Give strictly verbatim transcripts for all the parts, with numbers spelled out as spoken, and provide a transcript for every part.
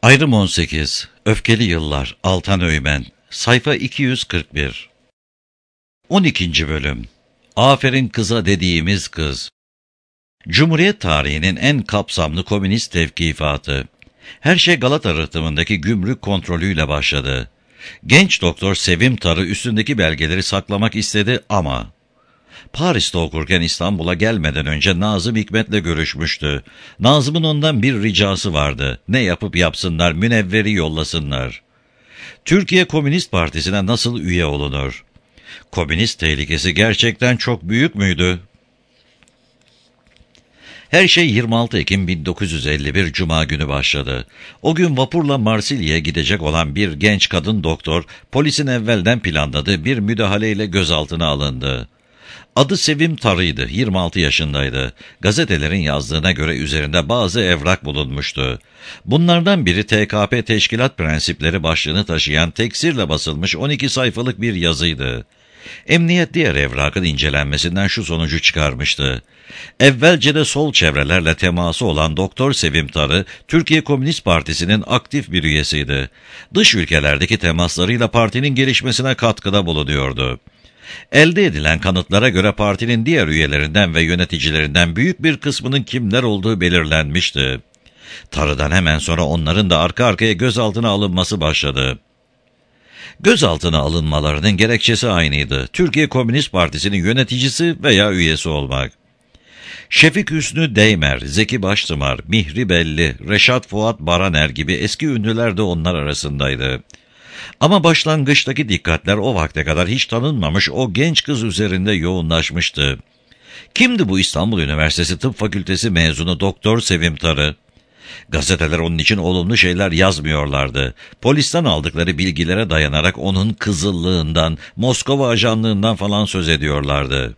Ayrım on sekiz. Öfkeli Yıllar. Altan Öğmen. Sayfa iki yüz kırk bir. on ikinci bölüm. Aferin kıza dediğimiz kız. Cumhuriyet tarihinin en kapsamlı komünist tevkifatı. Her şey Galata rıhtımındaki gümrük kontrolüyle başladı. Genç doktor Sevim Tarı üstündeki belgeleri saklamak istedi ama Paris'te okurken İstanbul'a gelmeden önce Nazım Hikmet'le görüşmüştü. Nazım'ın ondan bir ricası vardı. Ne yapıp yapsınlar, Münevver'i yollasınlar. Türkiye Komünist Partisi'ne nasıl üye olunur? Komünist tehlikesi gerçekten çok büyük müydü? Her şey yirmi altı Ekim bin dokuz yüz elli bir Cuma günü başladı. O gün vapurla Marsilya'ya gidecek olan bir genç kadın doktor, polisin evvelden planladığı bir müdahaleyle gözaltına alındı. Adı Sevim Tarı'ydı, yirmi altı yaşındaydı. Gazetelerin yazdığına göre üzerinde bazı evrak bulunmuştu. Bunlardan biri T K P Teşkilat Prensipleri başlığını taşıyan teksirle basılmış on iki sayfalık bir yazıydı. Emniyet diğer evrakın incelenmesinden şu sonucu çıkarmıştı. Evvelce de sol çevrelerle teması olan Doktor Sevim Tarı, Türkiye Komünist Partisi'nin aktif bir üyesiydi. Dış ülkelerdeki temaslarıyla partinin gelişmesine katkıda bulunuyordu. Elde edilen kanıtlara göre partinin diğer üyelerinden ve yöneticilerinden büyük bir kısmının kimler olduğu belirlenmişti. Tarı'dan hemen sonra onların da arka arkaya gözaltına alınması başladı. Gözaltına alınmalarının gerekçesi aynıydı. Türkiye Komünist Partisi'nin yöneticisi veya üyesi olmak. Şefik Hüsnü Deymer, Zeki Baştımar, Mihri Belli, Reşat Fuat Baraner gibi eski ünlüler de onlar arasındaydı. Ama başlangıçtaki dikkatler o vakte kadar hiç tanınmamış o genç kız üzerinde yoğunlaşmıştı. Kimdi bu İstanbul Üniversitesi Tıp Fakültesi mezunu Doktor Sevim Tarı? Gazeteler onun için olumlu şeyler yazmıyorlardı. Polisten aldıkları bilgilere dayanarak onun kızıllığından, Moskova ajanlığından falan söz ediyorlardı.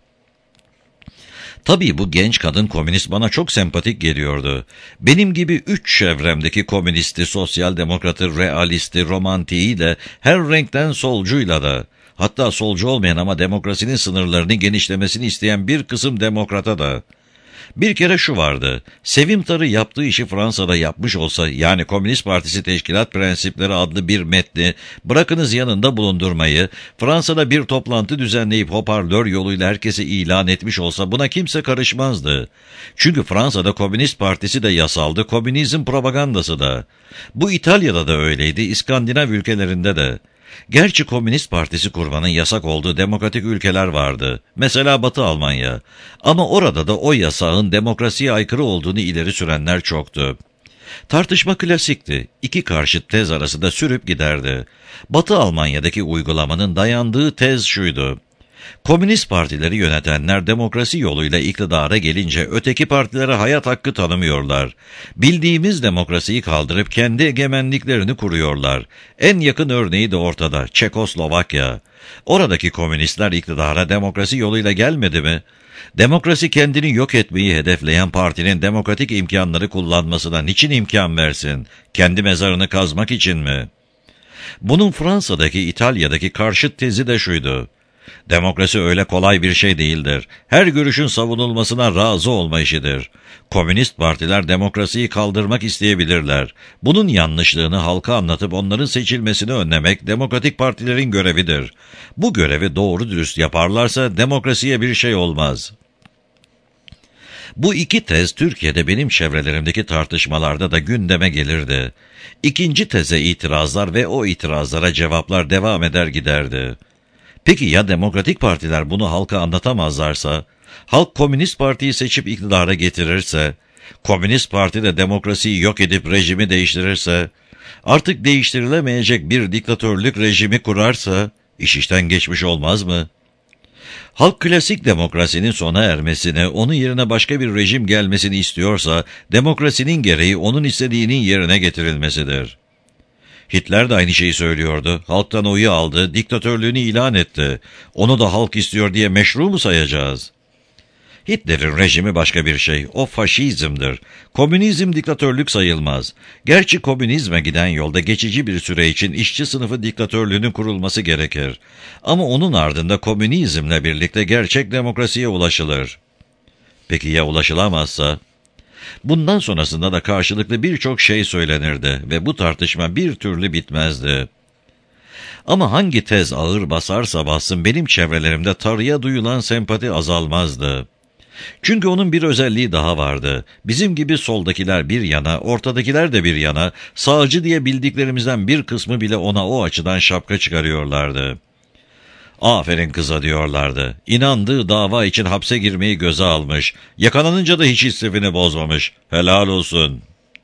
Tabii bu genç kadın komünist bana çok sempatik geliyordu. Benim gibi üç çevremdeki komünisti, sosyal demokratı, realisti, romantiği de her renkten solcuyla da, hatta solcu olmayan ama demokrasinin sınırlarını genişlemesini isteyen bir kısım demokrata da. Bir kere şu vardı, Sevim Tarı yaptığı işi Fransa'da yapmış olsa, yani Komünist Partisi Teşkilat Prensipleri adlı bir metni, bırakınız yanında bulundurmayı, Fransa'da bir toplantı düzenleyip hoparlör yoluyla herkese ilan etmiş olsa buna kimse karışmazdı. Çünkü Fransa'da Komünist Partisi de yasaldı, komünizm propagandası da. Bu İtalya'da da öyleydi, İskandinav ülkelerinde de. Gerçi Komünist Partisi kurmanın yasak olduğu demokratik ülkeler vardı. Mesela Batı Almanya. Ama orada da o yasağın demokrasiye aykırı olduğunu ileri sürenler çoktu. Tartışma klasikti. İki karşıt tez arasında sürüp giderdi. Batı Almanya'daki uygulamanın dayandığı tez şuydu. Komünist partileri yönetenler demokrasi yoluyla iktidara gelince öteki partilere hayat hakkı tanımıyorlar. Bildiğimiz demokrasiyi kaldırıp kendi egemenliklerini kuruyorlar. En yakın örneği de ortada, Çekoslovakya. Oradaki komünistler iktidara demokrasi yoluyla gelmedi mi? Demokrasi kendini yok etmeyi hedefleyen partinin demokratik imkanları kullanmasına niçin imkan versin? Kendi mezarını kazmak için mi? Bunun Fransa'daki, İtalya'daki karşıt tezi de şuydu. Demokrasi öyle kolay bir şey değildir. Her görüşün savunulmasına razı olma işidir. Komünist partiler demokrasiyi kaldırmak isteyebilirler. Bunun yanlışlığını halka anlatıp onların seçilmesini önlemek demokratik partilerin görevidir. Bu görevi doğru dürüst yaparlarsa demokrasiye bir şey olmaz. Bu iki tez Türkiye'de benim çevrelerimdeki tartışmalarda da gündeme gelirdi. İkinci teze itirazlar ve o itirazlara cevaplar devam eder giderdi. Peki ya demokratik partiler bunu halka anlatamazlarsa, halk Komünist Parti'yi seçip iktidara getirirse, Komünist Parti de demokrasiyi yok edip rejimi değiştirirse, artık değiştirilemeyecek bir diktatörlük rejimi kurarsa, iş işten geçmiş olmaz mı? Halk klasik demokrasinin sona ermesini, onun yerine başka bir rejim gelmesini istiyorsa, demokrasinin gereği onun istediğinin yerine getirilmesidir. Hitler de aynı şeyi söylüyordu. Halktan oyu aldı, diktatörlüğünü ilan etti. Onu da halk istiyor diye meşru mu sayacağız? Hitler'in rejimi başka bir şey. O faşizmdir. Komünizm diktatörlük sayılmaz. Gerçi komünizme giden yolda geçici bir süre için işçi sınıfı diktatörlüğünün kurulması gerekir. Ama onun ardında komünizmle birlikte gerçek demokrasiye ulaşılır. Peki ya ulaşılamazsa? Bundan sonrasında da karşılıklı birçok şey söylenirdi ve bu tartışma bir türlü bitmezdi. Ama hangi tez ağır basarsa bassın benim çevrelerimde Tarık'a duyulan sempati azalmazdı. Çünkü onun bir özelliği daha vardı. Bizim gibi soldakiler bir yana, ortadakiler de bir yana, sağcı diye bildiklerimizden bir kısmı bile ona o açıdan şapka çıkarıyorlardı. Aferin kıza diyorlardı. İnandığı dava için hapse girmeyi göze almış. Yakalanınca da hiç istifini bozmamış. Helal olsun.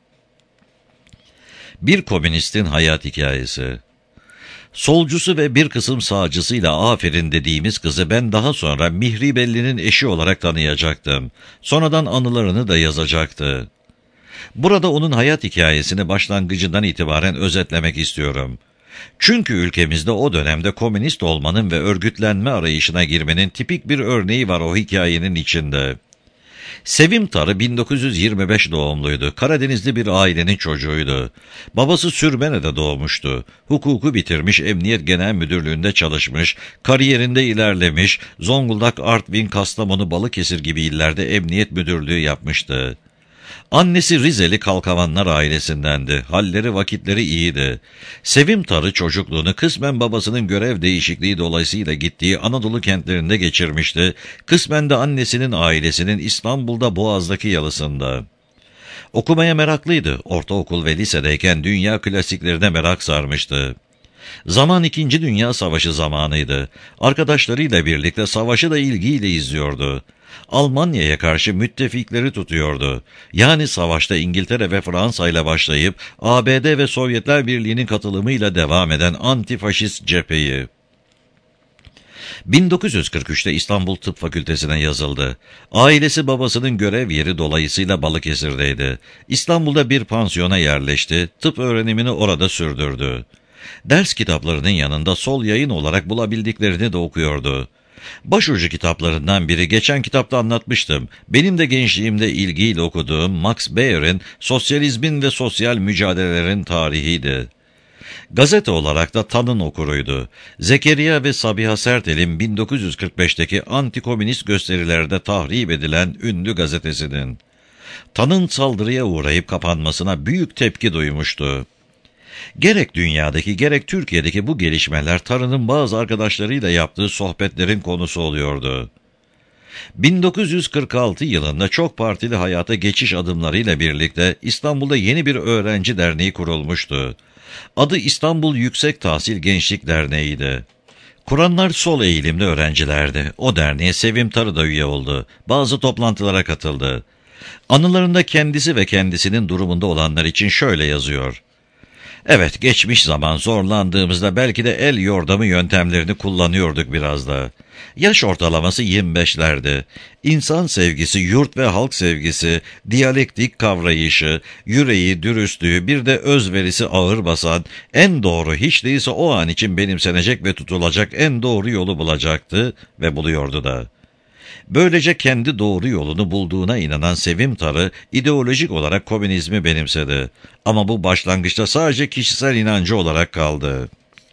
Bir komünistin hayat hikayesi. Solcusu ve bir kısım sağcısıyla aferin dediğimiz kızı ben daha sonra Mihri Belli'nin eşi olarak tanıyacaktım. Sonradan anılarını da yazacaktı. Burada onun hayat hikayesini başlangıcından itibaren özetlemek istiyorum. Çünkü ülkemizde o dönemde komünist olmanın ve örgütlenme arayışına girmenin tipik bir örneği var o hikayenin içinde. Sevim Tarı bin dokuz yüz yirmi beş doğumluydu. Karadenizli bir ailenin çocuğuydu. Babası Sürmene'de doğmuştu. Hukuku bitirmiş, Emniyet Genel Müdürlüğü'nde çalışmış, kariyerinde ilerlemiş, Zonguldak, Artvin, Kastamonu, Balıkesir gibi illerde emniyet müdürlüğü yapmıştı. Annesi Rizeli Kalkavanlar ailesindendi. Halleri vakitleri iyiydi. Sevim Tarı çocukluğunu kısmen babasının görev değişikliği dolayısıyla gittiği Anadolu kentlerinde geçirmişti. Kısmen de annesinin ailesinin İstanbul'da Boğaz'daki yalısında. Okumaya meraklıydı. Ortaokul ve lisedeyken dünya klasiklerine merak sarmıştı. Zaman İkinci Dünya Savaşı zamanıydı. Arkadaşlarıyla birlikte savaşı da ilgiyle izliyordu. Almanya'ya karşı müttefikleri tutuyordu. Yani savaşta İngiltere ve Fransa ile başlayıp A B D ve Sovyetler Birliği'nin katılımıyla devam eden antifaşist cepheyi. bin dokuz yüz kırk üçte İstanbul Tıp Fakültesine yazıldı. Ailesi babasının görev yeri dolayısıyla Balıkesir'deydi. İstanbul'da bir pansiyona yerleşti, tıp öğrenimini orada sürdürdü. Ders kitaplarının yanında sol yayın olarak bulabildiklerini de okuyordu. Başucu kitaplarından biri geçen kitapta anlatmıştım. Benim de gençliğimde ilgiyle okuduğum Max Bayer'in Sosyalizmin ve Sosyal Mücadelelerin Tarihiydi. Gazete olarak da Tan'ın okuruydu. Zekeriya ve Sabiha Sertel'in bin dokuz yüz kırk beşteki antikomünist gösterilerde tahrip edilen ünlü gazetesinin. Tan'ın saldırıya uğrayıp kapanmasına büyük tepki duymuştu. Gerek dünyadaki gerek Türkiye'deki bu gelişmeler Tarık'ın bazı arkadaşlarıyla yaptığı sohbetlerin konusu oluyordu. bin dokuz yüz kırk altı yılında çok partili hayata geçiş adımlarıyla birlikte İstanbul'da yeni bir öğrenci derneği kurulmuştu. Adı İstanbul Yüksek Tahsil Gençlik Derneği'ydi. Kuranlar sol eğilimli öğrencilerdi. O derneğe Sevim Tarı da üye oldu. Bazı toplantılara katıldı. Anılarında kendisi ve kendisinin durumunda olanlar için şöyle yazıyor. Evet, geçmiş zaman zorlandığımızda belki de el yordamı yöntemlerini kullanıyorduk biraz da. Yaş ortalaması yirmi beşlerdi. İnsan sevgisi, yurt ve halk sevgisi, diyalektik kavrayışı, yüreği, dürüstlüğü, bir de özverisi ağır basan, en doğru hiç değilse o an için benimsenecek ve tutulacak en doğru yolu bulacaktı ve buluyordu da. Böylece kendi doğru yolunu bulduğuna inanan Sevim Tarı, ideolojik olarak komünizmi benimsedi. Ama bu başlangıçta sadece kişisel inancı olarak kaldı.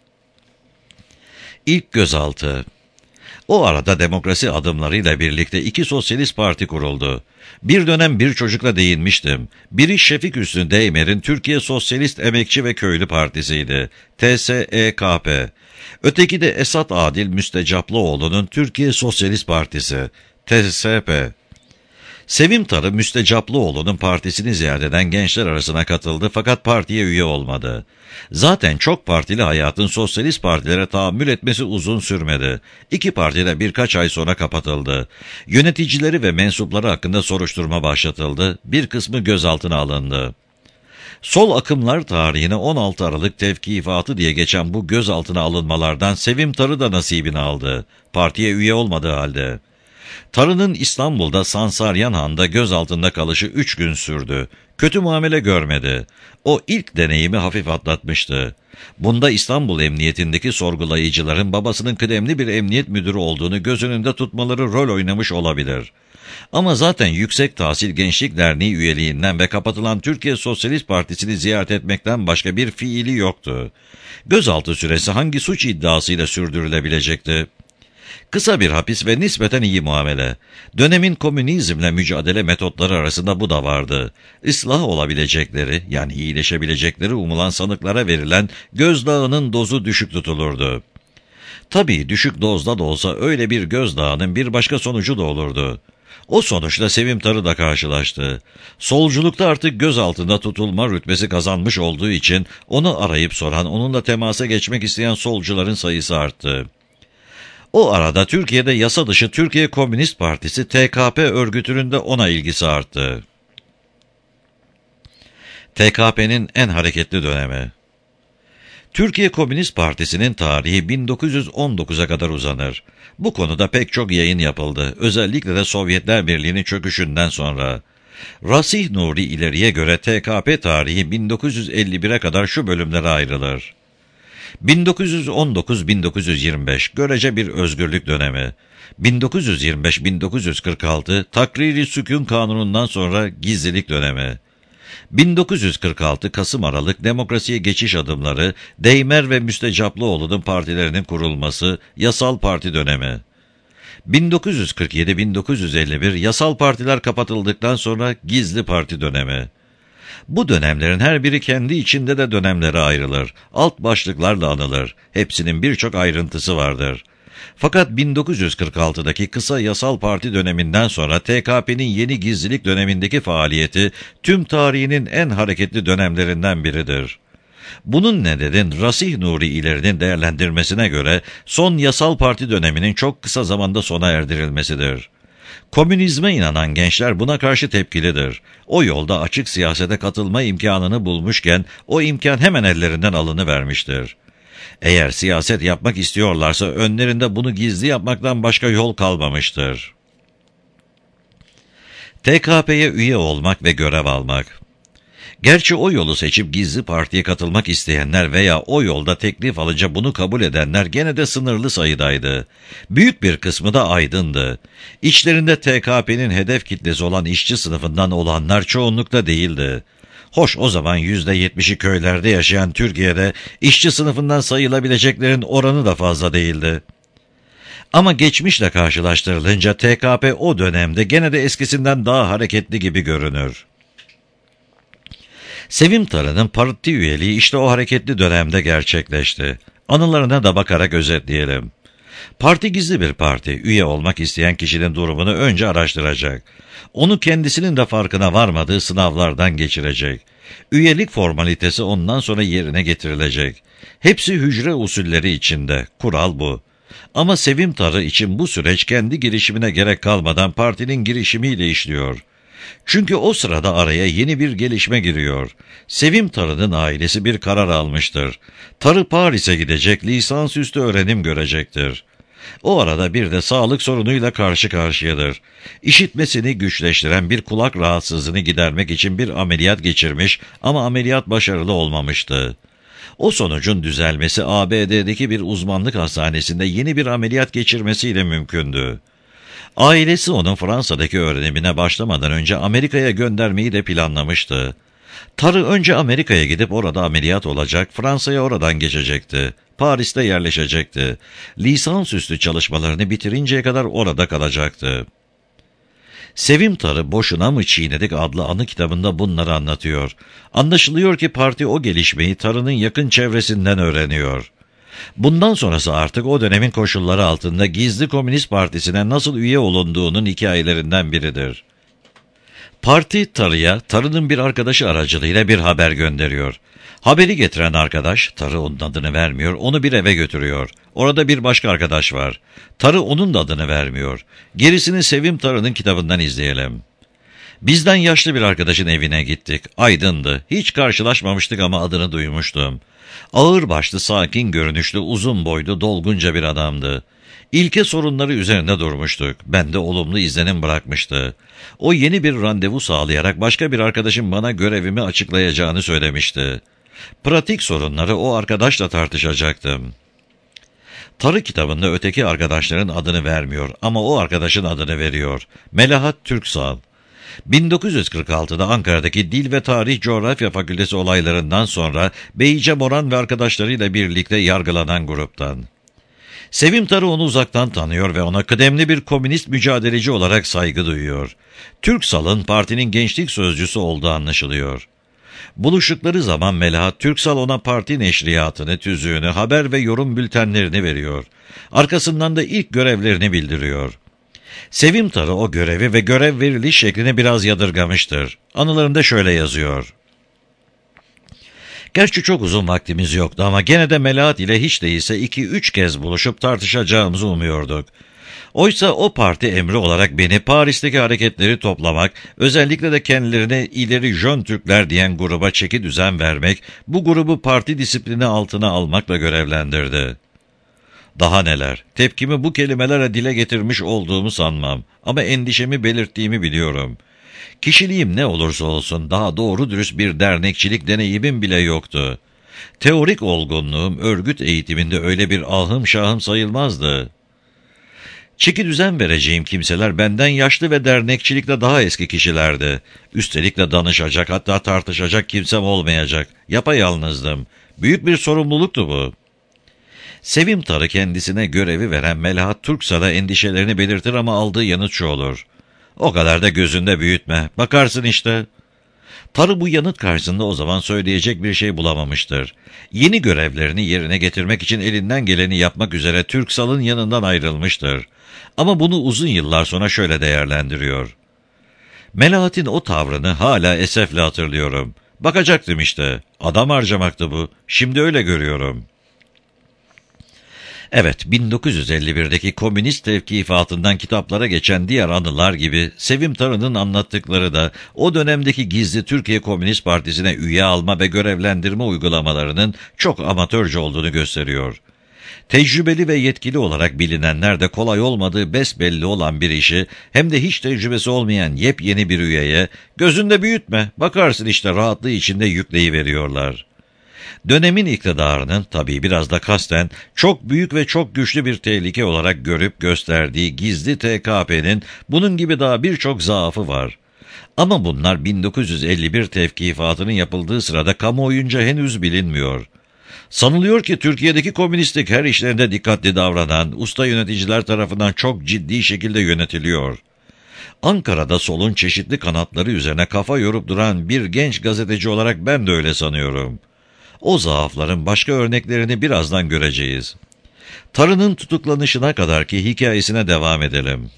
İlk gözaltı. O arada demokrasi adımlarıyla birlikte iki sosyalist parti kuruldu. Bir dönem bir çocukla değinmiştim. Biri Şefik Hüsnü Deymer'in Türkiye Sosyalist Emekçi ve Köylü Partisi'ydi. T S E K P. Öteki de Esat Adil Müstecaplıoğlu'nun Türkiye Sosyalist Partisi. T S P. Sevim Tarı Müstecaplıoğlu'nun partisini ziyaret eden gençler arasına katıldı fakat partiye üye olmadı. Zaten çok partili hayatın sosyalist partilere tahammül etmesi uzun sürmedi. İki parti de birkaç ay sonra kapatıldı. Yöneticileri ve mensupları hakkında soruşturma başlatıldı. Bir kısmı gözaltına alındı. Sol akımlar tarihine on altı Aralık tevkifatı diye geçen bu gözaltına alınmalardan Sevim Tarı da nasibini aldı. Partiye üye olmadığı halde. Tarık'ın İstanbul'da Sansaryan Han'da gözaltında kalışı üç gün sürdü. Kötü muamele görmedi. O ilk deneyimi hafif atlatmıştı. Bunda İstanbul Emniyetindeki sorgulayıcıların babasının kıdemli bir emniyet müdürü olduğunu göz önünde tutmaları rol oynamış olabilir. Ama zaten Yüksek Tahsil Gençlik Derneği üyeliğinden ve kapatılan Türkiye Sosyalist Partisi'ni ziyaret etmekten başka bir fiili yoktu. Gözaltı süresi hangi suç iddiasıyla sürdürülebilecekti? Kısa bir hapis ve nispeten iyi muamele. Dönemin komünizmle mücadele metotları arasında bu da vardı. Islah olabilecekleri, yani iyileşebilecekleri umulan sanıklara verilen gözdağının dozu düşük tutulurdu. Tabii düşük dozda da olsa öyle bir gözdağının bir başka sonucu da olurdu. O sonuçla Sevim Tarı da karşılaştı. Solculukta artık göz altında tutulma rütbesi kazanmış olduğu için onu arayıp soran, onunla temasa geçmek isteyen solcuların sayısı arttı. O arada Türkiye'de yasa dışı Türkiye Komünist Partisi T K P örgütünün de ona ilgisi arttı. T K P'nin en hareketli dönemi. Türkiye Komünist Partisi'nin tarihi bin dokuz yüz on dokuza kadar uzanır. Bu konuda pek çok yayın yapıldı, özellikle de Sovyetler Birliği'nin çöküşünden sonra. Rasih Nuri ileriye göre T K P tarihi bin dokuz yüz elli bire kadar şu bölümlere ayrılır. bin dokuz yüz on dokuz bin dokuz yüz yirmi beş görece bir özgürlük dönemi. bin dokuz yüz yirmi beş bin dokuz yüz kırk altı Takriri Sükun Kanunu'ndan sonra gizlilik dönemi. bin dokuz yüz kırk altı Kasım-Aralık demokrasiye geçiş adımları, Deymer ve Müstecaplıoğlu'nun partilerinin kurulması, yasal parti dönemi. bin dokuz yüz kırk yedi bin dokuz yüz elli bir yasal partiler kapatıldıktan sonra gizli parti dönemi. Bu dönemlerin her biri kendi içinde de dönemlere ayrılır, alt başlıklarla anılır, hepsinin birçok ayrıntısı vardır. Fakat bin dokuz yüz kırk altıdaki kısa yasal parti döneminden sonra T K P'nin yeni gizlilik dönemindeki faaliyeti tüm tarihinin en hareketli dönemlerinden biridir. Bunun nedeni Rasih Nuri ilerinin değerlendirmesine göre son yasal parti döneminin çok kısa zamanda sona erdirilmesidir. Komünizme inanan gençler buna karşı tepkilidir. O yolda açık siyasete katılma imkanını bulmuşken o imkan hemen ellerinden alıvermiştir. Eğer siyaset yapmak istiyorlarsa önlerinde bunu gizli yapmaktan başka yol kalmamıştır. T K P'ye üye olmak ve görev almak. Gerçi o yolu seçip gizli partiye katılmak isteyenler veya o yolda teklif alınca bunu kabul edenler gene de sınırlı sayıdaydı. Büyük bir kısmı da aydındı. İçlerinde T K P'nin hedef kitlesi olan işçi sınıfından olanlar çoğunlukta değildi. Hoş o zaman yüzde yetmişi köylerde yaşayan Türkiye'de işçi sınıfından sayılabileceklerin oranı da fazla değildi. Ama geçmişle karşılaştırılınca T K P o dönemde gene de eskisinden daha hareketli gibi görünür. Sevim Tarı'nın parti üyeliği işte o hareketli dönemde gerçekleşti. Anılarına da bakarak özetleyelim. Parti gizli bir parti. Üye olmak isteyen kişinin durumunu önce araştıracak. Onu kendisinin de farkına varmadığı sınavlardan geçirecek. Üyelik formalitesi ondan sonra yerine getirilecek. Hepsi hücre usulleri içinde. Kural bu. Ama Sevim Tarı için bu süreç kendi girişimine gerek kalmadan partinin girişimiyle işliyor. Çünkü o sırada araya yeni bir gelişme giriyor. Sevim Tarı'nın ailesi bir karar almıştır. Tarı Paris'e gidecek, lisansüstü öğrenim görecektir. O arada bir de sağlık sorunuyla karşı karşıyadır. İşitmesini güçleştiren bir kulak rahatsızlığını gidermek için bir ameliyat geçirmiş ama ameliyat başarılı olmamıştı. O sonucun düzelmesi A B D'deki bir uzmanlık hastanesinde yeni bir ameliyat geçirmesiyle mümkündü. Ailesi onun Fransa'daki öğrenimine başlamadan önce Amerika'ya göndermeyi de planlamıştı. Tarı önce Amerika'ya gidip orada ameliyat olacak, Fransa'ya oradan geçecekti. Paris'te yerleşecekti. Lisansüstü çalışmalarını bitirinceye kadar orada kalacaktı. Sevim Tarı Boşuna mı Çiğnedik adlı anı kitabında bunları anlatıyor. Anlaşılıyor ki parti o gelişmeyi Tarı'nın yakın çevresinden öğreniyor. Bundan sonrası artık o dönemin koşulları altında Gizli Komünist Partisi'ne nasıl üye olunduğunun hikayelerinden biridir. Parti Tarı'ya, Tarı'nın bir arkadaşı aracılığıyla bir haber gönderiyor. Haberi getiren arkadaş, Tarı onun adını vermiyor, onu bir eve götürüyor. Orada bir başka arkadaş var. Tarı onun da adını vermiyor. Gerisini Sevim Tarı'nın kitabından izleyelim. Bizden yaşlı bir arkadaşın evine gittik. Aydındı. Hiç karşılaşmamıştık ama adını duymuştum. Ağır başlı, sakin görünüşlü, uzun boylu, dolgunca bir adamdı. İlke sorunları üzerinde durmuştuk. Bende olumlu izlenim bırakmıştı. O yeni bir randevu sağlayarak başka bir arkadaşın bana görevimi açıklayacağını söylemişti. Pratik sorunları o arkadaşla tartışacaktım. Tarı kitabında öteki arkadaşların adını vermiyor ama o arkadaşın adını veriyor. Melahat Türksal. bin dokuz yüz kırk altıda Ankara'daki Dil ve Tarih Coğrafya Fakültesi olaylarından sonra Beyce Moran ve arkadaşlarıyla birlikte yargılanan gruptan. Sevim Tarı onu uzaktan tanıyor ve ona kıdemli bir komünist mücadeleci olarak saygı duyuyor. Türksal'ın partinin gençlik sözcüsü olduğu anlaşılıyor. Buluştukları zaman Melahat Türksal ona parti neşriyatını, tüzüğünü, haber ve yorum bültenlerini veriyor. Arkasından da ilk görevlerini bildiriyor. Sevim Tarı o görevi ve görev veriliş şeklini biraz yadırgamıştır. Anılarında şöyle yazıyor. Gerçi çok uzun vaktimiz yoktu ama gene de Melahat ile hiç değilse iki üç kez buluşup tartışacağımızı umuyorduk. Oysa o parti emri olarak beni Paris'teki hareketleri toplamak, özellikle de kendilerine ileri Jön Türkler diyen gruba çeki düzen vermek, bu grubu parti disiplini altına almakla görevlendirdi. Daha neler, tepkimi bu kelimelere dile getirmiş olduğumu sanmam ama endişemi belirttiğimi biliyorum. Kişiliğim ne olursa olsun daha doğru dürüst bir dernekçilik deneyimim bile yoktu. Teorik olgunluğum örgüt eğitiminde öyle bir ahım şahım sayılmazdı. Çeki düzen vereceğim kimseler benden yaşlı ve dernekçilikte daha eski kişilerdi. Üstelik de danışacak, hatta tartışacak kimsem olmayacak. Yapayalnızdım. Büyük bir sorumluluktu bu. Sevim Tarı kendisine görevi veren Melahat Türksal'a endişelerini belirtir ama aldığı yanıt şu olur. O kadar da gözünde büyütme. Bakarsın işte. Tarı bu yanıt karşısında o zaman söyleyecek bir şey bulamamıştır. Yeni görevlerini yerine getirmek için elinden geleni yapmak üzere Türksal'ın yanından ayrılmıştır. Ama bunu uzun yıllar sonra şöyle değerlendiriyor. Melahat'in o tavrını hala esefle hatırlıyorum. Bakacaktım işte. Adam harcamaktı bu. Şimdi öyle görüyorum. Evet, bin dokuz yüz elli birdeki komünist tevkifatından kitaplara geçen diğer anılar gibi Sevim Tarı'nın anlattıkları da o dönemdeki gizli Türkiye Komünist Partisi'ne üye alma ve görevlendirme uygulamalarının çok amatörce olduğunu gösteriyor. Tecrübeli ve yetkili olarak bilinenler de kolay olmadığı besbelli olan bir işi hem de hiç tecrübesi olmayan yepyeni bir üyeye gözünde büyütme, bakarsın işte rahatlığı içinde yükleyiveriyorlar. Dönemin iktidarının tabii biraz da kasten çok büyük ve çok güçlü bir tehlike olarak görüp gösterdiği gizli T K P'nin bunun gibi daha birçok zaafı var. Ama bunlar bin dokuz yüz elli bir tevkifatının yapıldığı sırada kamuoyunca henüz bilinmiyor. Sanılıyor ki Türkiye'deki komünistlik her işlerinde dikkatli davranan, usta yöneticiler tarafından çok ciddi şekilde yönetiliyor. Ankara'da solun çeşitli kanatları üzerine kafa yorup duran bir genç gazeteci olarak ben de öyle sanıyorum. O zaafların başka örneklerini birazdan göreceğiz. Tarı'nın tutuklanışına kadarki hikayesine devam edelim.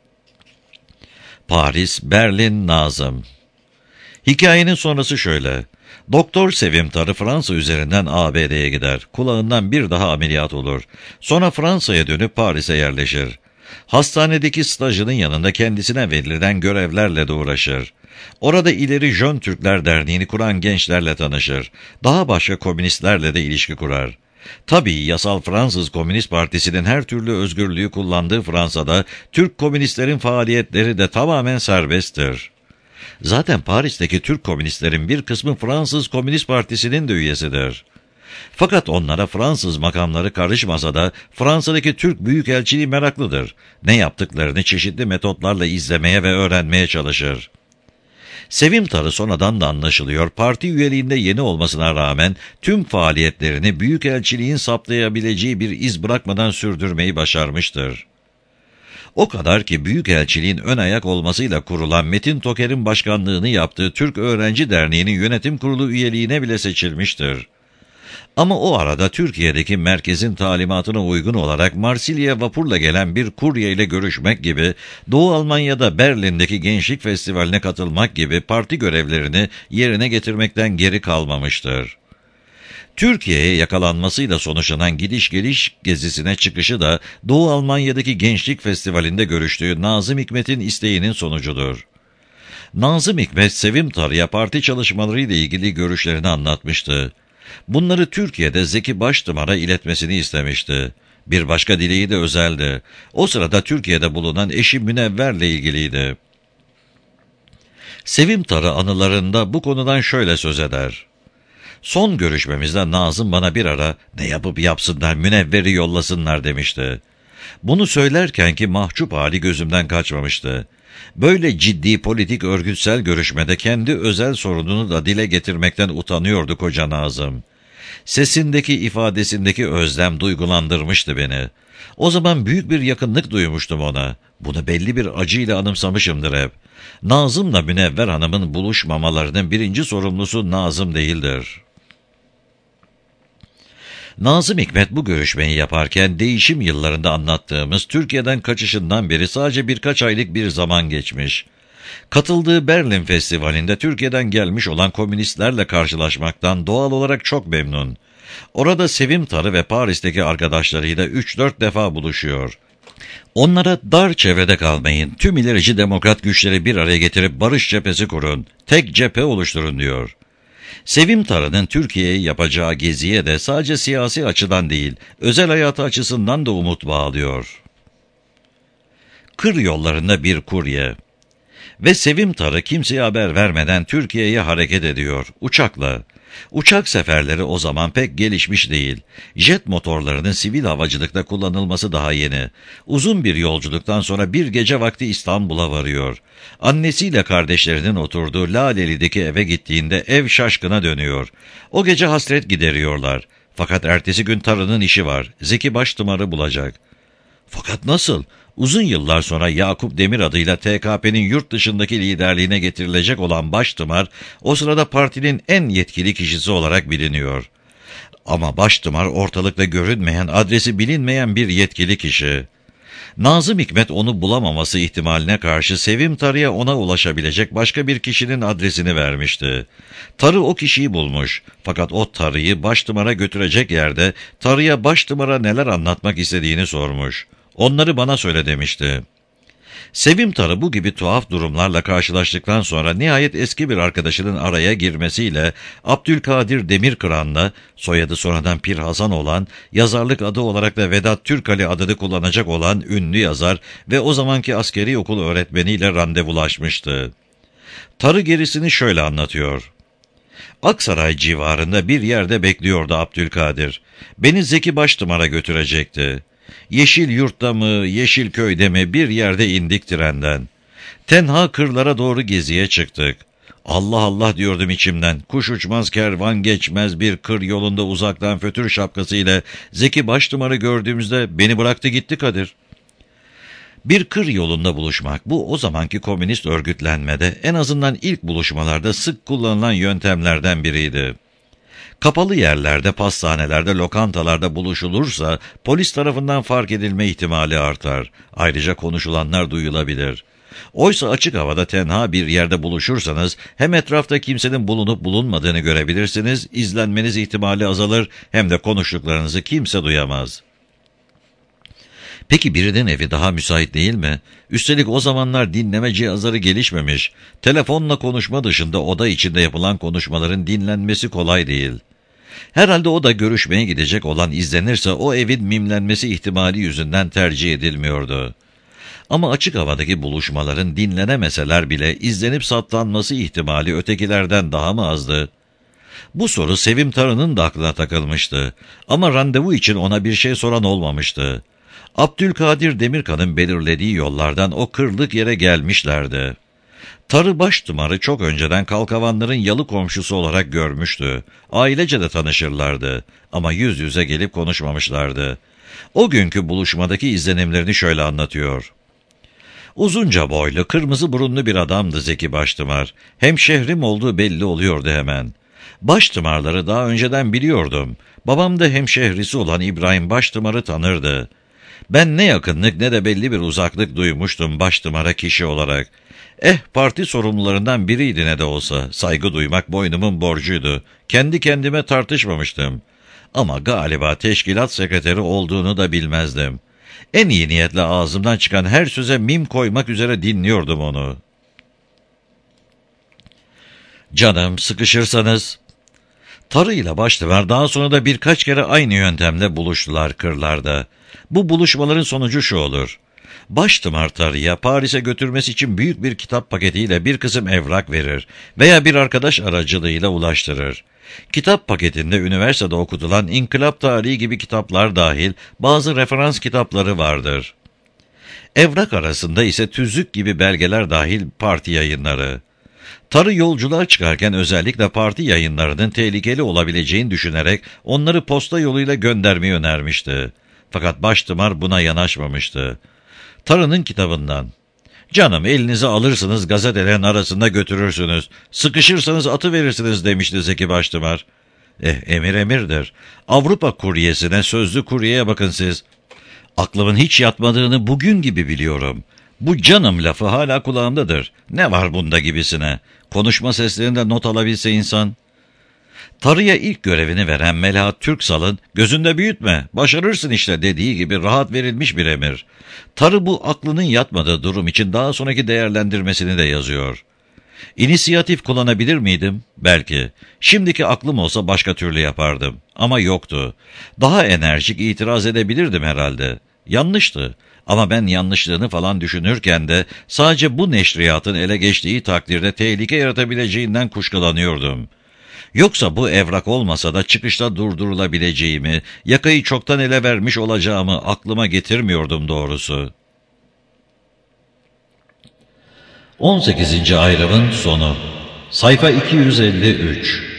Paris, Berlin, Nazım. Hikayenin sonrası şöyle. Doktor Sevim Tarı Fransa üzerinden A B D'ye gider. Kulağından bir daha ameliyat olur. Sonra Fransa'ya dönüp Paris'e yerleşir. Hastanedeki stajının yanında kendisine verilen görevlerle de uğraşır. Orada ileri Jön Türkler Derneği'ni kuran gençlerle tanışır. Daha başka komünistlerle de ilişki kurar. Tabii yasal Fransız Komünist Partisi'nin her türlü özgürlüğü kullandığı Fransa'da Türk komünistlerin faaliyetleri de tamamen serbesttir. Zaten Paris'teki Türk komünistlerin bir kısmı Fransız Komünist Partisi'nin de üyesidir. Fakat onlara Fransız makamları karışmasa da Fransa'daki Türk Büyükelçiliği meraklıdır. Ne yaptıklarını çeşitli metotlarla izlemeye ve öğrenmeye çalışır. Sevim Tarı sonradan da anlaşılıyor, parti üyeliğinde yeni olmasına rağmen tüm faaliyetlerini Büyükelçiliğin saptayabileceği bir iz bırakmadan sürdürmeyi başarmıştır. O kadar ki Büyükelçiliğin ön ayak olmasıyla kurulan Metin Toker'in başkanlığını yaptığı Türk Öğrenci Derneği'nin yönetim kurulu üyeliğine bile seçilmiştir. Ama o arada Türkiye'deki merkezin talimatına uygun olarak Marsilya vapurla gelen bir kurye ile görüşmek gibi, Doğu Almanya'da Berlin'deki Gençlik Festivali'ne katılmak gibi parti görevlerini yerine getirmekten geri kalmamıştır. Türkiye'ye yakalanmasıyla sonuçlanan gidiş geliş gezisine çıkışı da Doğu Almanya'daki Gençlik Festivali'nde görüştüğü Nazım Hikmet'in isteğinin sonucudur. Nazım Hikmet, Sevim Tarı'ya parti çalışmalarıyla ilgili görüşlerini anlatmıştı. Bunları Türkiye'de Zeki Baştımar'a iletmesini istemişti. Bir başka dileği de özeldi. O sırada Türkiye'de bulunan eşi Münevver'le ilgiliydi. Sevim Tarı anılarında bu konudan şöyle söz eder. Son görüşmemizde Nazım bana bir ara ne yapıp yapsınlar Münevver'i yollasınlar demişti. Bunu söylerken ki mahcup hali gözümden kaçmamıştı. Böyle ciddi politik örgütsel görüşmede kendi özel sorununu da dile getirmekten utanıyordu koca Nazım. Sesindeki, ifadesindeki özlem duygulandırmıştı beni. O zaman büyük bir yakınlık duymuştum ona. Bunu belli bir acıyla anımsamışımdır hep. Nazım'la Münevver Hanım'ın buluşmamalarının birinci sorumlusu Nazım değildir. Nazım Hikmet bu görüşmeyi yaparken değişim yıllarında anlattığımız Türkiye'den kaçışından beri sadece birkaç aylık bir zaman geçmiş. Katıldığı Berlin Festivali'nde Türkiye'den gelmiş olan komünistlerle karşılaşmaktan doğal olarak çok memnun. Orada Sevim Tarı ve Paris'teki arkadaşlarıyla üç dört defa buluşuyor. Onlara dar çevrede kalmayın, tüm ilerici demokrat güçleri bir araya getirip barış cephesi kurun, tek cephe oluşturun diyor. Sevim Tarı'nın Türkiye'ye yapacağı geziye de sadece siyasi açıdan değil, özel hayatı açısından da umut bağlıyor. Kır yollarında bir kurye. Ve Sevim Tarı kimseye haber vermeden Türkiye'ye hareket ediyor, uçakla. Uçak seferleri o zaman pek gelişmiş değil. Jet motorlarının sivil havacılıkta kullanılması daha yeni. Uzun bir yolculuktan sonra bir gece vakti İstanbul'a varıyor. Annesiyle kardeşlerinin oturduğu Laleli'deki eve gittiğinde ev şaşkına dönüyor. O gece hasret gideriyorlar. Fakat ertesi gün Tarı'nın işi var. Zeki Baştımar'ı bulacak. Fakat nasıl? Uzun yıllar sonra Yakup Demir adıyla T K P'nin yurt dışındaki liderliğine getirilecek olan Baştımar, o sırada partinin en yetkili kişisi olarak biliniyor. Ama Baştımar ortalıkta görünmeyen, adresi bilinmeyen bir yetkili kişi. Nazım Hikmet onu bulamaması ihtimaline karşı Sevim Tarı'ya ona ulaşabilecek başka bir kişinin adresini vermişti. Tarı o kişiyi bulmuş. Fakat o Tarı'yı Baştımar'a götürecek yerde Tarı'ya Baştımar'a neler anlatmak istediğini sormuş. Onları bana söyle demişti. Sevim Tarı bu gibi tuhaf durumlarla karşılaştıktan sonra nihayet eski bir arkadaşının araya girmesiyle Abdülkadir Demirkıran'la, soyadı sonradan Pir Hasan olan, yazarlık adı olarak da Vedat Türkali adını kullanacak olan ünlü yazar ve o zamanki askeri okul öğretmeniyle randevulaşmıştı. Tarı gerisini şöyle anlatıyor. Aksaray civarında bir yerde bekliyordu Abdülkadir. Beni Zeki Baştımar'a götürecekti. Yeşil Yurt'ta mı, Yeşil Köy'de mi bir yerde indik trenden. Tenha kırlara doğru geziye çıktık. Allah Allah diyordum içimden. Kuş uçmaz, kervan geçmez bir kır yolunda uzaktan fötür şapkasıyla Zeki Baştımar'ı gördüğümüzde beni bıraktı gitti Kadir. Bir kır yolunda buluşmak, bu o zamanki komünist örgütlenmede en azından ilk buluşmalarda sık kullanılan yöntemlerden biriydi. Kapalı yerlerde, pastanelerde, lokantalarda buluşulursa polis tarafından fark edilme ihtimali artar. Ayrıca konuşulanlar duyulabilir. Oysa açık havada tenha bir yerde buluşursanız hem etrafta kimsenin bulunup bulunmadığını görebilirsiniz, izlenmeniz ihtimali azalır, hem de konuştuklarınızı kimse duyamaz. Peki birinin evi daha müsait değil mi? Üstelik o zamanlar dinleme cihazları gelişmemiş. Telefonla konuşma dışında oda içinde yapılan konuşmaların dinlenmesi kolay değil. Herhalde o da görüşmeye gidecek olan izlenirse o evin mimlenmesi ihtimali yüzünden tercih edilmiyordu. Ama açık havadaki buluşmaların dinlenemeseler bile izlenip saptanması ihtimali ötekilerden daha mı azdı? Bu soru Sevim Tarı'nın da aklına takılmıştı. Ama randevu için ona bir şey soran olmamıştı. Abdülkadir Demirkan'ın belirlediği yollardan o kırlık yere gelmişlerdi. Tarı Baştımar'ı çok önceden Kalkavanların yalı komşusu olarak görmüştü. Ailece de tanışırlardı ama yüz yüze gelip konuşmamışlardı. O günkü buluşmadaki izlenimlerini şöyle anlatıyor. Uzunca boylu, kırmızı burunlu bir adamdı Zeki Baştımar. Hemşehrim olduğu belli oluyordu hemen. Baştımarları daha önceden biliyordum. Babam da hemşehrisi olan İbrahim Baştımar'ı tanırdı. Ben ne yakınlık ne de belli bir uzaklık duymuştum Baştımar'a kişi olarak. Eh, parti sorumlularından biriydi ne de olsa. Saygı duymak boynumun borcuydu. Kendi kendime tartışmamıştım. Ama galiba teşkilat sekreteri olduğunu da bilmezdim. En iyi niyetle ağzımdan çıkan her söze mim koymak üzere dinliyordum onu. Canım, sıkışırsanız... Tarı ile Baştımar daha sonra da birkaç kere aynı yöntemle buluştular kırlarda. Bu buluşmaların sonucu şu olur. Baştımar Tarı'ya Paris'e götürmesi için büyük bir kitap paketiyle bir kısım evrak verir veya bir arkadaş aracılığıyla ulaştırır. Kitap paketinde üniversitede okutulan İnkılap Tarihi gibi kitaplar dahil bazı referans kitapları vardır. Evrak arasında ise tüzük gibi belgeler dahil parti yayınları. Tarı yolculuğa çıkarken özellikle parti yayınlarının tehlikeli olabileceğini düşünerek onları posta yoluyla göndermeyi önermişti. Fakat Baştımar buna yanaşmamıştı. Tarı'nın kitabından: "Canım, elinize alırsınız, gazetelerin arasında götürürsünüz. Sıkışırsanız atı verirsiniz," demişti Zeki Baştımar. Eh, emir emirdir. Avrupa kuryesine, sözlü kuryeye bakın siz. Aklımın hiç yatmadığını bugün gibi biliyorum. Bu "canım" lafı hala kulağımdadır. Ne var bunda gibisine? Konuşma seslerinde not alabilse insan. Tarı'ya ilk görevini veren Melahat Türksal'ın "gözünde büyütme, başarırsın işte" dediği gibi rahat verilmiş bir emir. Tarı bu aklının yatmadığı durum için daha sonraki değerlendirmesini de yazıyor. "İnisiyatif kullanabilir miydim? Belki. Şimdiki aklım olsa başka türlü yapardım. Ama yoktu. Daha enerjik itiraz edebilirdim herhalde. Yanlıştı. Ama ben yanlışlığını falan düşünürken de sadece bu neşriyatın ele geçtiği takdirde tehlike yaratabileceğinden kuşkulanıyordum. Yoksa bu evrak olmasa da çıkışta durdurulabileceğimi, yakayı çoktan ele vermiş olacağımı aklıma getirmiyordum doğrusu." on sekizinci ayrımın sonu. Sayfa iki yüz elli üç.